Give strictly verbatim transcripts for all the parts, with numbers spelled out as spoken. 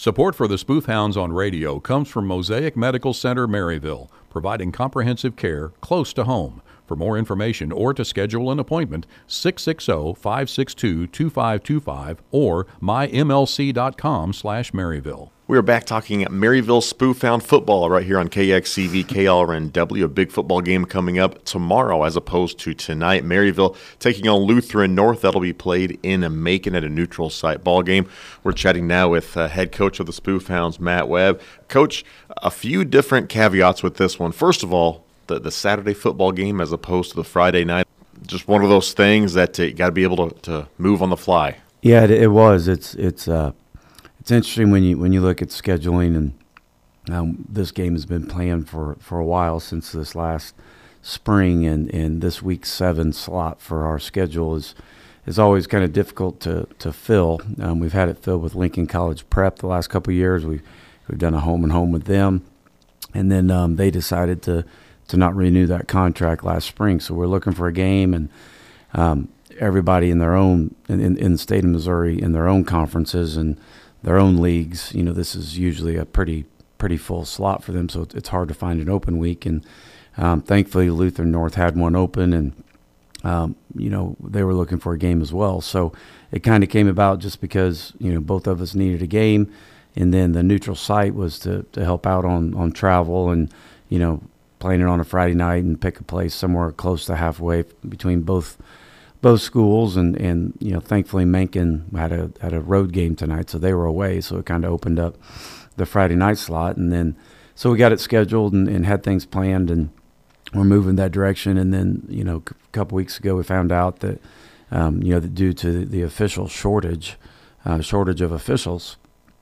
Support for the Spoof Hounds on radio comes from Mosaic Medical Center, Maryville, providing comprehensive care close to home. For more information or to schedule an appointment, six six zero, five six two, two five two five or my m l c dot com slash Maryville. We are back talking at Maryville Spoof Hound football right here on K X C V, K L R N W. A big football game coming up tomorrow as opposed to tonight. Maryville taking on Lutheran North. That'll be played in Macon at a neutral site ball game. We're chatting now with uh, head coach of the Spoof Hounds, Matt Webb. Coach, a few different caveats with this one. First of all, the, the Saturday football game as opposed to the Friday night. Just one of those things that uh, you got to be able to, to move on the fly. Yeah, it, it was. It's it's uh, it's interesting when you when you look at scheduling, and um, this game has been planned for, for a while, since this last spring, and, and this week seven slot for our schedule is is always kind of difficult to to fill. Um, we've had it filled with Lincoln College Prep the last couple of years. We've we've done a home and home with them, and then um, they decided to. to not renew that contract last spring. So we're looking for a game, and um, everybody in their own, in, in, in the state of Missouri, in their own conferences and their own leagues, you know, this is usually a pretty pretty full slot for them, so it's hard to find an open week. And um, thankfully, Lutheran North had one open, and, um, you know, they were looking for a game as well. So it kind of came about just because, you know, both of us needed a game, and then the neutral site was to, to help out on, on travel and, you know, playing it on a Friday night and pick a place somewhere close to halfway between both both schools, and, and you know, thankfully Macon had a had a road game tonight, so they were away, so it kind of opened up the Friday night slot, and then so we got it scheduled and, and had things planned, and we're moving that direction. And then, you know, a couple weeks ago we found out that um, you know, that due to the, the official shortage uh, shortage of officials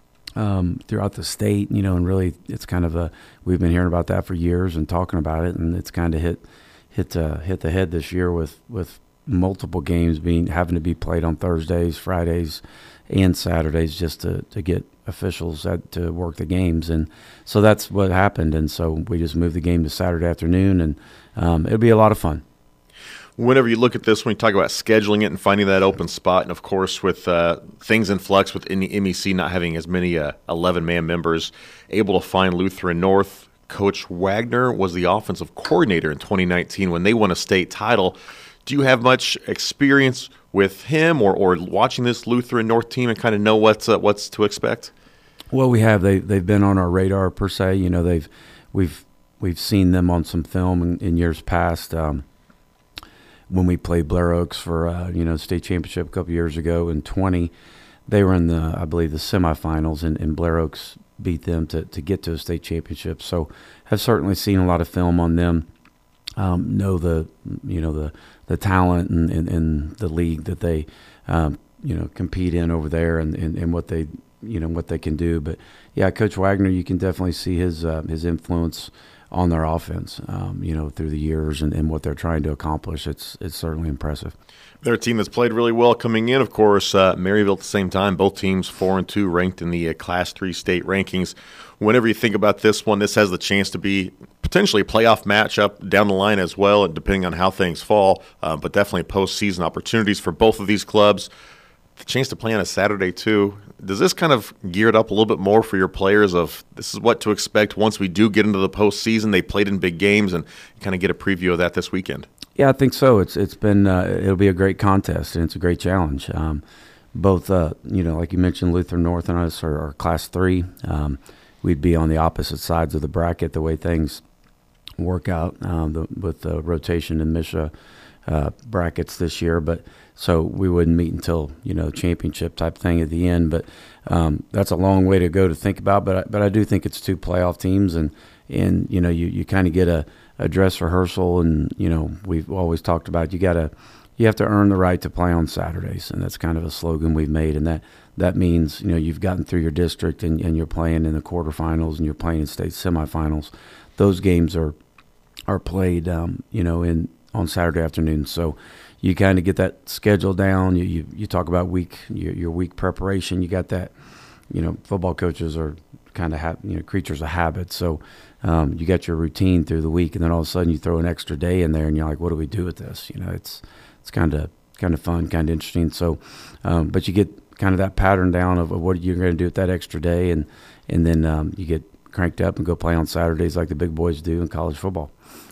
Um, throughout the state, you know, and really it's kind of a, we've been hearing about that for years and talking about it, and it's kind of hit hit uh, hit the head this year with, with multiple games being having to be played on Thursdays, Fridays, and Saturdays just to, to get officials at, to work the games. And so that's what happened, and so we just moved the game to Saturday afternoon, and um, it'll be a lot of fun. Whenever you look at this, when you talk about scheduling it and finding that open spot, and of course with uh, things in flux with M E C not having as many uh, eleven-man members, able to find Lutheran North. Coach Wagner was the offensive coordinator in twenty nineteen when they won a state title. Do you have much experience with him or, or watching this Lutheran North team and kind of know what's uh, what's to expect? Well, we have. They they've been on our radar per se. You know, they've we've we've seen them on some film in, in years past. Um, when we played Blair Oaks for, uh, you know, state championship a couple years ago in twenty, they were in the, I believe, the semifinals, and, and Blair Oaks beat them to, to get to a state championship. So I've certainly seen a lot of film on them, um, know the, you know, the, the talent and, and, and the league that they, um, you know, compete in over there, and, and, and what they, you know, what they can do. But yeah, Coach Wagner, you can definitely see his, uh, his influence on their offense, um, you know, through the years, and, and what they're trying to accomplish. It's it's certainly impressive. They're a team that's played really well coming in. Of course, uh, Maryville at the same time, both teams four and two, ranked in the uh, Class three state rankings. Whenever you think about this one, this has the chance to be potentially a playoff matchup down the line as well, depending on how things fall, uh, but definitely postseason opportunities for both of these clubs. The chance to play on a Saturday too. Does this kind of gear it up a little bit more for your players of this is what to expect once we do get into the postseason? They played in big games, and kind of get a preview of that this weekend. Yeah, I think so. It's it's been uh, it'll be a great contest, and it's a great challenge. Um, both, uh, you know, like you mentioned, Lutheran North and us are, are Class three. Um, we'd be on the opposite sides of the bracket the way things work out um, the, with the rotation and Misha uh, brackets this year, but. So we wouldn't meet until, you know, championship type thing at the end. But um, that's a long way to go to think about. But I, but I do think it's two playoff teams, and, and you know, you, you kind of get a, a dress rehearsal, and, you know, we've always talked about you got to you have to earn the right to play on Saturdays, and that's kind of a slogan we've made. And that, that means, you know, you've gotten through your district, and, and you're playing in the quarterfinals, and you're playing in state semifinals. Those games are are played, um, you know, in on Saturday afternoon. So you kind of get that schedule down. You you, you talk about week your, your week preparation. You got that. You know, football coaches are kind of ha- you know creatures of habit. So um, you got your routine through the week, and then all of a sudden you throw an extra day in there, and you're like, what do we do with this? You know, it's it's kind of kind of fun, kind of interesting. So, um, but you get kind of that pattern down of, of what you're going to do with that extra day, and and then um, you get cranked up and go play on Saturdays like the big boys do in college football.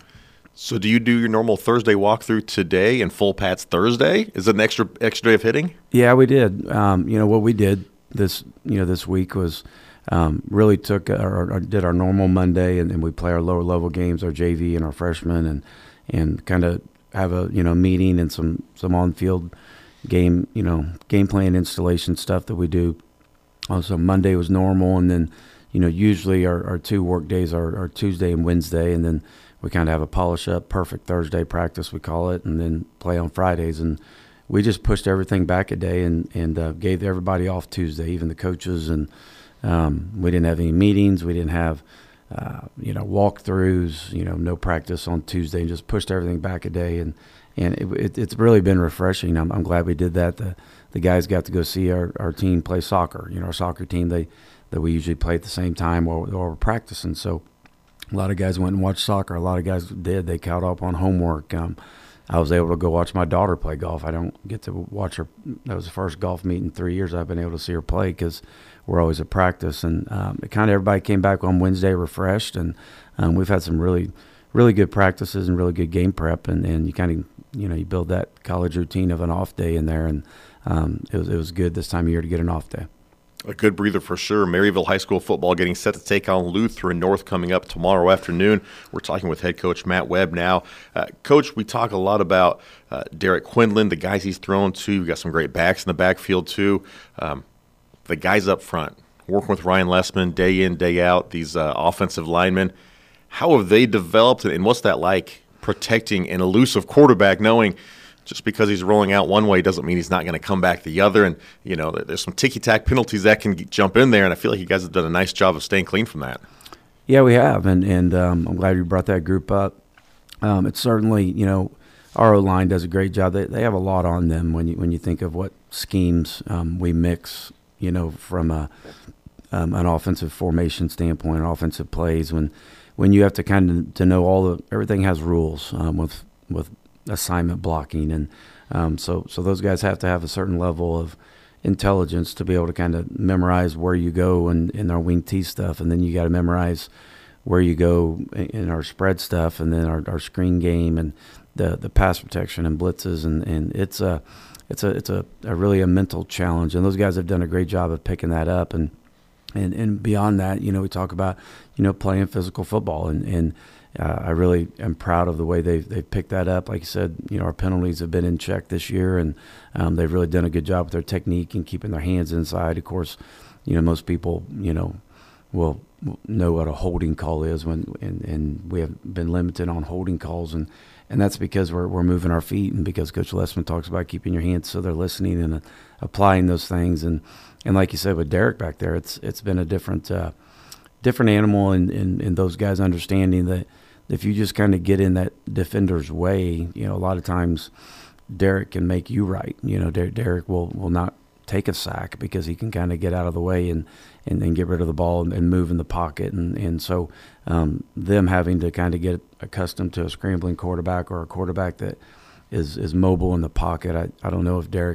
So do you do your normal Thursday walkthrough today and full pads Thursday? Is it an extra extra day of hitting? Yeah, we did. Um, you know, what we did this you know this week was um, really took our, our did our normal Monday, and, and we play our lower level games, our J V and our freshmen, and and kind of have a you know meeting and some some on field game you know game plan installation stuff that we do. Also, Monday was normal, and then you know usually our, our two work days are, are Tuesday and Wednesday, and then we kind of have a polish up perfect Thursday practice, we call it, and then play on Fridays. And we just pushed everything back a day and and uh, gave everybody off Tuesday, even the coaches, and um, we didn't have any meetings, we didn't have uh, you know walkthroughs, you know no practice on Tuesday, and just pushed everything back a day. And and it, it, it's really been refreshing. I'm, I'm glad we did that. The the guys got to go see our, our team play soccer. You know, our soccer team, they that we usually play at the same time while, while we're practicing. So a lot of guys went and watched soccer. A lot of guys did. They caught up on homework. Um, I was able to go watch my daughter play golf. I don't get to watch her. That was the first golf meet in three years I've been able to see her play, because we're always at practice. And um, it kind of everybody came back on Wednesday refreshed, and um, we've had some really, really good practices and really good game prep. And, and you kind of, you know, you build that college routine of an off day in there, and um, it was it was good this time of year to get an off day. A good breather for sure. Maryville High School football getting set to take on Lutheran North coming up tomorrow afternoon. We're talking with head coach Matt Webb now. Uh, Coach, we talk a lot about uh, Derek Quinlan, the guys he's thrown to. We've got some great backs in the backfield too. Um, the guys up front, working with Ryan Lessman day in, day out, these uh, offensive linemen. How have they developed, and what's that like, protecting an elusive quarterback, knowing just because he's rolling out one way doesn't mean he's not going to come back the other? And, you know, there's some ticky-tack penalties that can jump in there, and I feel like you guys have done a nice job of staying clean from that. Yeah, we have, and, and um, I'm glad you brought that group up. Um, it's certainly, you know, our O-line does a great job. They, they have a lot on them when you when you think of what schemes um, we mix, you know, from a, um, an offensive formation standpoint, offensive plays. When when you have to kind of to know all the – everything has rules um, with with – assignment blocking, and um, so so those guys have to have a certain level of intelligence to be able to kind of memorize where you go in, in our wing T stuff, and then you got to memorize where you go in, in our spread stuff, and then our, our screen game, and the the pass protection and blitzes, and, and it's a it's a it's a, a really a mental challenge, and those guys have done a great job of picking that up. And and and beyond that, you know, we talk about you know playing physical football, and and Uh, I really am proud of the way they've, they've picked that up. Like you said, you know, our penalties have been in check this year, and um, they've really done a good job with their technique and keeping their hands inside. Of course, you know, most people, you know, will know what a holding call is, when and, and we have been limited on holding calls, and, and that's because we're we're moving our feet, and because Coach Lessman talks about keeping your hands so they're listening and uh, applying those things. And, and like you said with Derek back there, it's it's been a different uh, different animal, and in, in, in those guys understanding that if you just kind of get in that defender's way, you know, a lot of times Derek can make you right. You know, Der- Derek will, will not take a sack because he can kind of get out of the way and, and, and get rid of the ball and, and move in the pocket. And, and so um, them having to kind of get accustomed to a scrambling quarterback, or a quarterback that is, is mobile in the pocket. I, I don't know if Derek,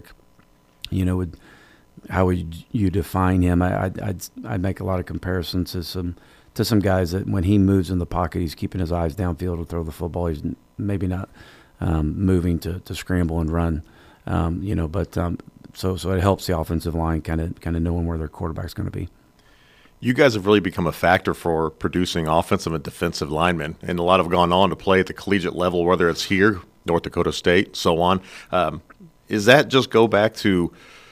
you know, would how would you define him? I, I'd, I'd, I'd make a lot of comparisons to some – to some guys that when he moves in the pocket, he's keeping his eyes downfield to throw the football. He's maybe not um, moving to, to scramble and run, um, you know. But um, so so it helps the offensive line kind of kind of knowing where their quarterback's going to be. You guys have really become a factor for producing offensive and defensive linemen, and a lot have gone on to play at the collegiate level, whether it's here, North Dakota State, so on. Um, is that just go back to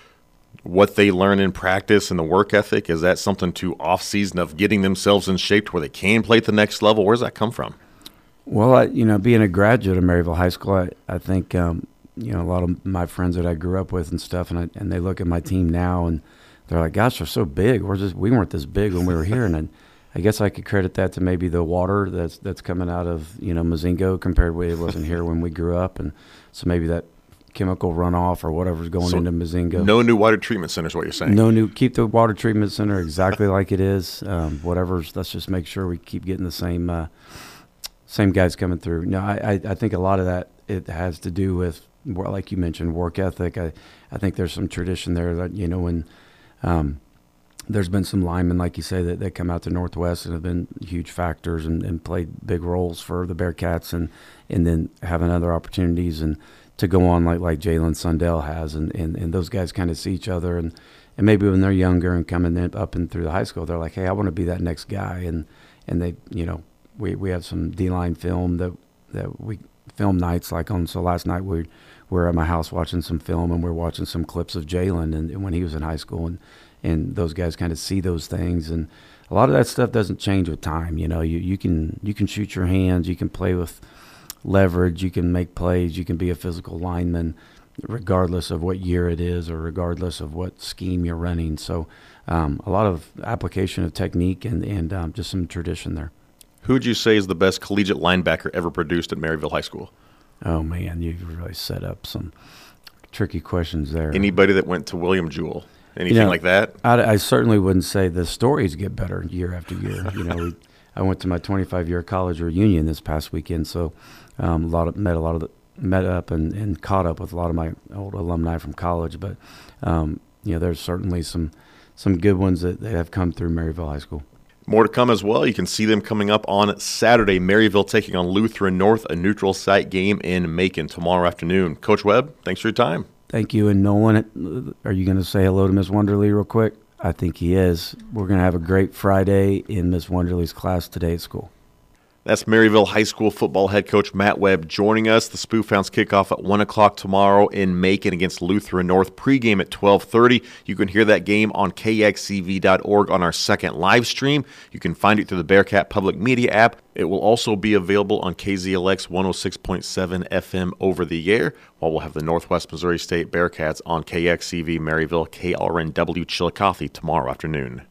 what they learn in practice and the work ethic? Is that something to off-season of getting themselves in shape to where they can play at the next level? Where does that come from? Well, I, you know, being a graduate of Maryville High School, I, I think, um, you know, a lot of my friends that I grew up with and stuff, and I, and they look at my team now, and they're like, gosh, they're so big. We're just, we weren't this big when we were here. And I, I guess I could credit that to maybe the water that's that's coming out of, you know, Mozingo compared to what it wasn't here when we grew up. And so maybe that chemical runoff or whatever's going so into Mozingo. No new water treatment center is what you're saying. No new. Keep the water treatment center exactly like it is. Um, whatever's. Let's just make sure we keep getting the same uh, same guys coming through. No, I, I I think a lot of that it has to do with wor- like you mentioned, work ethic. I, I think there's some tradition there that, you know, when um, there's been some linemen, like you say, that, that come out to Northwest and have been huge factors and, and played big roles for the Bearcats, and, and then having other opportunities and to go on like, like Jalen Sundell has. And, and, and those guys kind of see each other. And, and maybe when they're younger and coming in, up and through the high school, they're like, hey, I want to be that next guy. And, and they, you know, we, we have some D-line film that, that we film nights like on. So last night we were at my house watching some film, and we're watching some clips of Jalen and, and when he was in high school. And, and those guys kind of see those things. And a lot of that stuff doesn't change with time. You know, you, you can, you can shoot your hands, you can play with leverage, you can make plays, you can be a physical lineman regardless of what year it is or regardless of what scheme you're running. So um, a lot of application of technique and, and um, just some tradition there. Who would you say is the best collegiate linebacker ever produced at Maryville High School? Oh, man, you've really set up some tricky questions there. Anybody that went to William Jewell? Anything you know, like that? I, I certainly wouldn't say the stories get better year after year. You know, we, I went to my twenty-five year college reunion this past weekend, so um, a lot of met a lot of the, met up and, and caught up with a lot of my old alumni from college. But um, you know, there's certainly some some good ones that, that have come through Maryville High School. More to come as well. You can see them coming up on Saturday. Maryville taking on Lutheran North, a neutral site game in Macon tomorrow afternoon. Coach Webb, thanks for your time. Thank you. And Nolan, are you going to say hello to Miss Wonderly real quick? I think he is. We're going to have a great Friday in Miss Wonderly's class today at school. That's Maryville High School football head coach Matt Webb joining us. The Spoof Hounds kickoff at one o'clock tomorrow in Macon against Lutheran North. Pregame at twelve thirty. You can hear that game on K X C V dot org on our second live stream. You can find it through the Bearcat Public Media app. It will also be available on K Z L X one oh six point seven F M over the air, while we'll have the Northwest Missouri State Bearcats on K X C V Maryville, K R N W Chillicothe tomorrow afternoon.